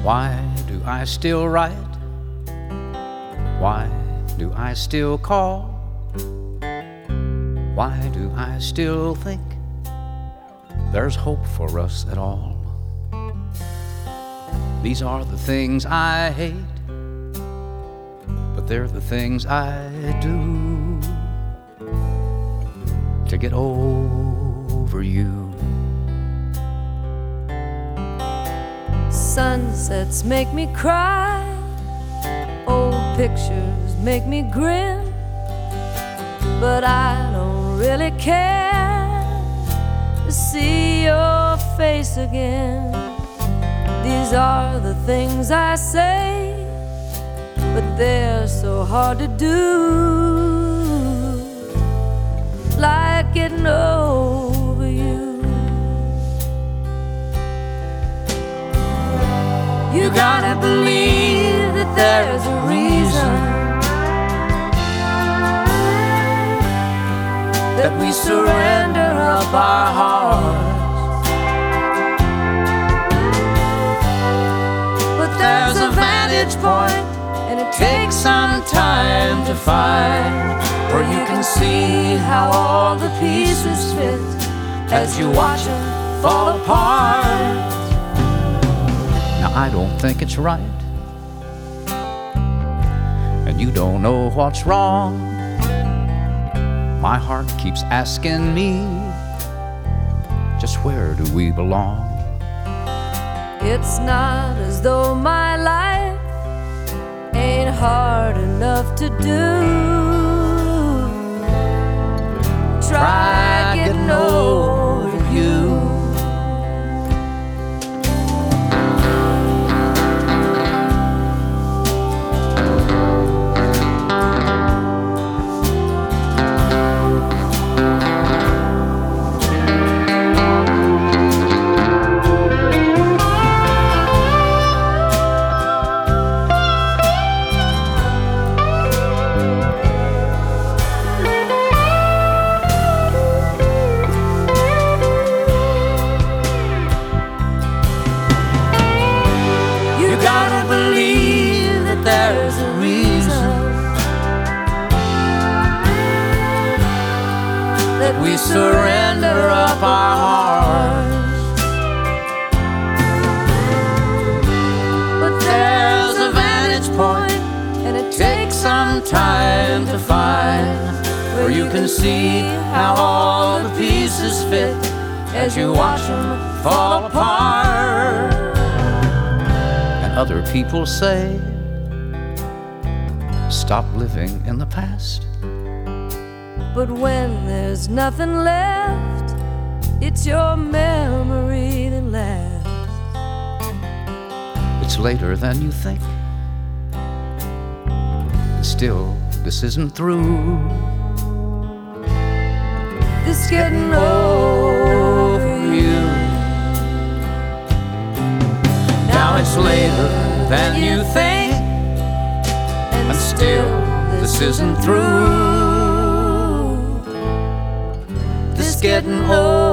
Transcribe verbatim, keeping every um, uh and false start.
Why do I still write? Why do I still call? Why do I still think there's hope for us at all? These are the things I hate, but they're the things I do to get over you. Sunsets make me cry, old pictures make me grin, but I don't really care to see your face again. These are the things I say, but they're so hard to do, like getting over you. You gotta believe that there's a reason that we surrender up our hearts. But there's a vantage point, and it takes some time to find, where you can see how all the pieces fit as you watch them fall apart. Now I don't think it's right, and you don't know what's wrong. My heart keeps asking me, just where do we belong? It's not as though my life ain't hard enough to do. Try getting over you. There's a reason that we surrender up our hearts. But there's a vantage point, and it takes some time to find, where you can see how all the pieces fit as you watch them fall apart. And other people say, stop living in the past. But when there's nothing left, it's your memory that lasts. It's later than you think, and still this isn't through. This getting over you. Now it's later than you think, and still this isn't through. This getting old.